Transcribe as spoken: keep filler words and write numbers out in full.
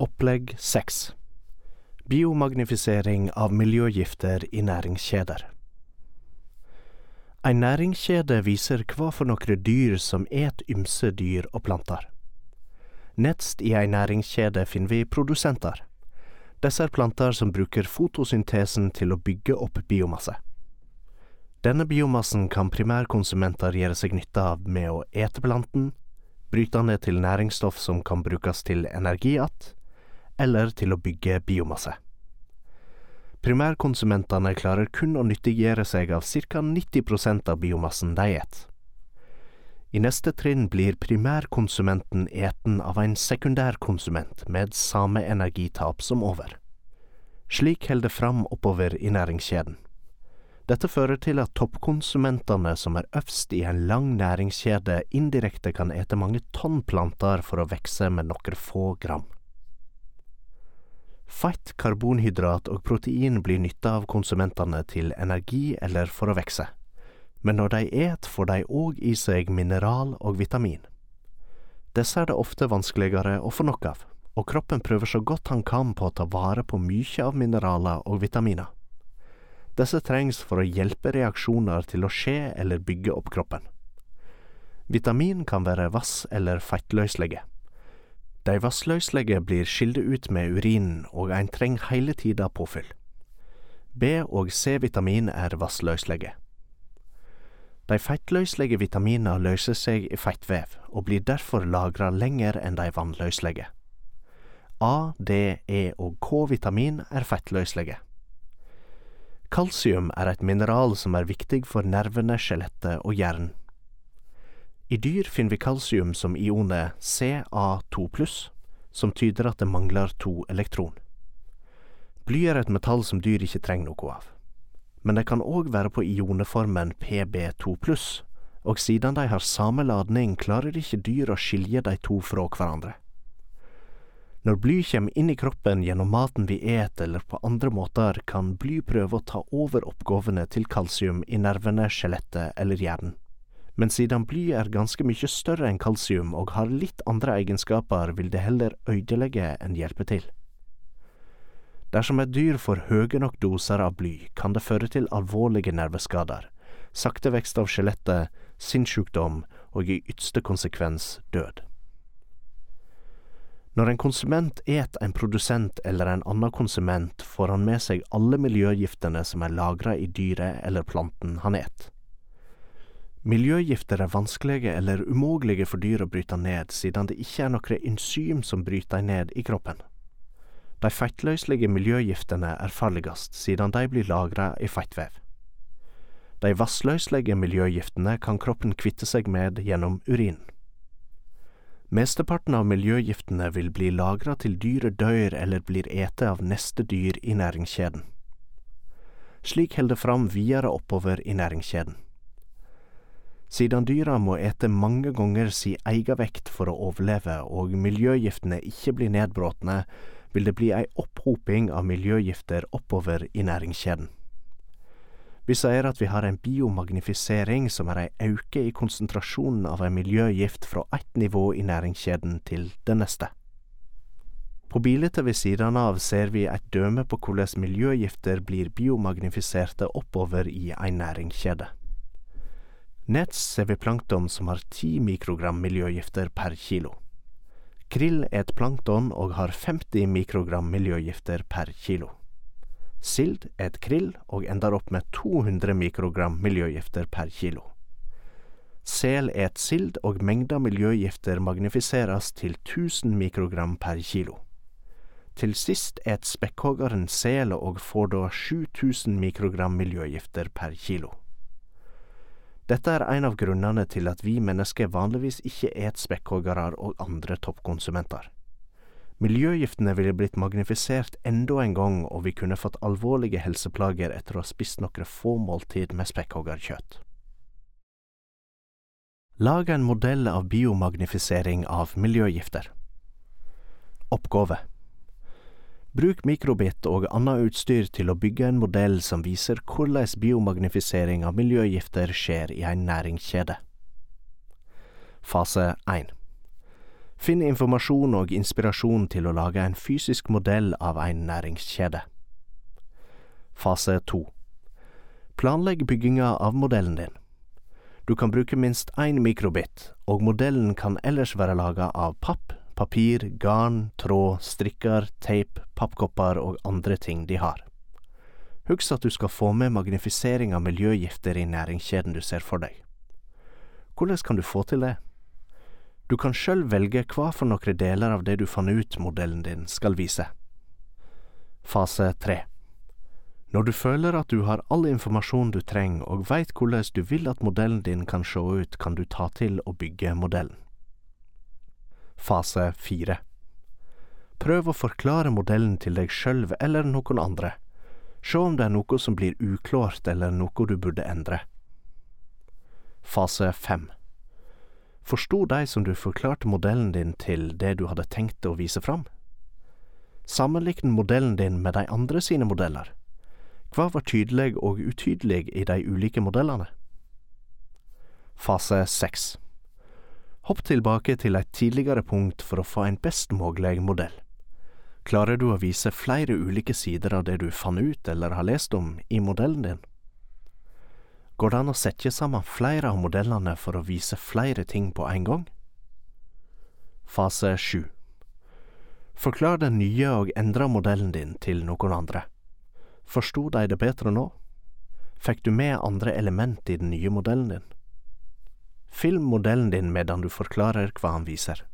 Opplegg seks. Biomagnifisering av miljøgifter i næringskjeder. En næringskjede viser hva for noen dyr som et ymse dyr og planter. Nedst i en næringskjede finner vi produsenter. Disse er planter som bruker fotosyntesen til å bygge opp biomasse. Denne biomassen kan primærkonsumenter gjøre seg nytte av med å ete planten, bryte ned til næringsstoff som kan brukes til energi att, eller til å bygge biomasse. Primærkonsumentene klarer kun å nyttiggjøre seg av ca. nitti prosent av biomassen de et. I neste trinn blir primærkonsumenten eten av en sekundærkonsument med samme energitap som over. Slik holder det fram oppover i næringskjeden. Dette fører til at toppkonsumentene som er øvst i en lang næringskjede indirekte kan ete mange tonn planter for å vekse med noen få gram. Fett, karbonhydrat og protein blir nytta av konsumentene til energi eller for å vekse. Men når de et, får de òg i seg mineral og vitamin. Disse er det ofte vanskeligere å få nok av, og kroppen prøver så godt han kan på å ta vare på mye av mineraler og vitaminer. Disse trengs for å hjelpe reaksjoner til å skje eller bygge opp kroppen. Vitamin kan være vass- eller fettløselige. De vassløselige blir skilt ut med urinen, og en trenger hele tida påfyll. B- og C-vitamin er vassløselige. De fettløselige vitaminer løser seg i fettvev, og blir derfor lagret lenger enn de vannløselige. A, D, E og K-vitamin er fettløselige. Kalsium er et mineral som er viktig for nervene, skjelettet og hjernen. I dyr finner vi kalsium som ionet C A to pluss, som tyder at det mangler to elektron. Bly er et metall som dyr ikke trenger noe av. Men det kan òg være på ioneformen P B to pluss, og siden de har samme ladning klarer ikke dyr å skilje de to fra hverandre. Når bly kommer inn i kroppen gjennom maten vi et eller på andre måter, kan bly prøve å ta over oppgavene til kalsium i nervene, skjelettet eller hjernen. Men siden bly er ganske mye større enn kalsium og har litt andre egenskaper, vil det heller ødelegge enn hjelpe til. Dersom et dyr får høye nok doser av bly, kan det føre til alvorlige nerveskader, sakte vekst av skjelettet, sinnssykdom og i ytterste konsekvens død. Når en konsument et en produsent eller en annen konsument, får han med seg alle miljøgiftene som er lagret i dyret eller planten han et. Miljøgifter er vanskelige eller umulige for dyr å bryte ned, siden det ikke er noe enzym som bryter ned i kroppen. De fettløselige miljøgiftene er farligast, siden de blir lagret i fettvev. De vassløselige miljøgiftene kan kroppen kvitte seg med gjennom urin. Mesteparten av miljøgiftene vil bli lagret til dyret dør eller blir ete av neste dyr i næringskjeden. Slik holder det fram videre oppover i næringskjeden. Siden dyra må ete mange ganger si egen vekt for å overleve, og miljøgiftene ikke blir nedbråtne, vil det bli ei opphoping av miljøgifter oppover i næringskjeden. Vi sier at vi har en biomagnifisering som er ei øke i konsentrasjonen av en miljøgift fra ett nivå i næringskjeden til det neste. På bildet ved siden av ser vi et døme på hvordan miljøgifter blir biomagnifiserte oppover i en næringskjede. Nedst ser vi plankton som har ti mikrogram miljøgifter per kilo. Krill er et plankton og har femti mikrogram miljøgifter per kilo. Sild er et krill og ender opp med to hundre mikrogram miljøgifter per kilo. Sel er et sild og mengda miljøgifter magnifiseres til tusen mikrogram per kilo. Til sist er et spekkhoggeren sel og får da sju tusen mikrogram miljøgifter per kilo. Dette er en av grunnene til at vi mennesker vanligvis ikke et spekkhoggere og andre toppkonsumenter. Miljøgiftene ville blitt magnifisert enda en gang, og vi kunne fått alvorlige helseplager etter å ha spist noen få måltid med spekkhoggerkjøtt. Lag en modell av biomagnifisering av miljøgifter. Oppgave. Bruk mikrobit og annet utstyr til å bygge en modell som viser hvordan biomagnifisering av miljøgifter skjer i en næringskjede. Fase én. Finn informasjon og inspirasjon til å lage en fysisk modell av en næringskjede. Fase to. Planlegg bygginga av modellen din. Du kan bruke minst én mikrobit, og modellen kan ellers være laget av papp, papir, garn, tråd, strikker, teip, pappkopper og andre ting de har. Husk at du skal få med magnifisering av miljøgifter i næringskjeden du ser for deg. Hvordan kan du få til det? Du kan selv velge hva for noen deler av det du fant ut modellen din skal vise. Fase tre. Når du føler at du har all informasjon du trenger og vet hvordan du vil at modellen din kan se ut, kan du ta til å bygge modellen. Fase fire. Prøv å forklare modellen til deg selv eller noen andre. Se om det er noe som blir uklart eller noe du burde endre. Fase fem. Forstod de som du forklarte modellen din til det du hadde tenkt å vise fram? Sammenlikn modellen din med de andre sine modeller. Hva var tydelig og utydelig i de ulike modellene? Fase seks. Hopp tilbake til et tidligere punkt for å få en best mulig modell. Klarer du å vise flere ulike sider av det du fant ut eller har lest om i modellen din? Går det an å sette sammen flere av modellene for å vise flere ting på en gang? Fase sju. Forklar den nye og endra modellen din til noen andre. Forstod de det bedre nå? Fikk du med andre element i den nye modellen din? Film modellen din medan du forklarer hva han viser.